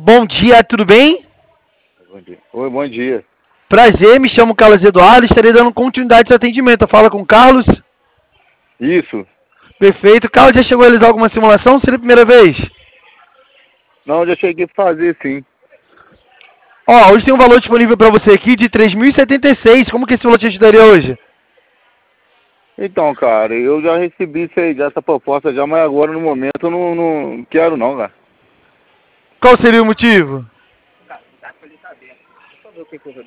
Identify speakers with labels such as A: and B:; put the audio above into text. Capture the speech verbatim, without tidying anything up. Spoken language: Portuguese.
A: Bom dia, tudo bem?
B: Bom dia. Oi, bom dia.
A: Prazer, me chamo Carlos Eduardo, estarei dando continuidade ao atendimento. Fala com o Carlos.
B: Isso.
A: Perfeito. Carlos, já chegou a realizar alguma simulação? Seria a primeira vez?
B: Não, já cheguei a fazer sim.
A: Ó, hoje tem um valor disponível para você aqui de três mil e setenta e seis. Como que esse valor te ajudaria hoje?
B: Então, cara, eu já recebi isso aí, essa proposta já, mas agora no momento eu não, não quero não, cara.
A: Qual seria o motivo?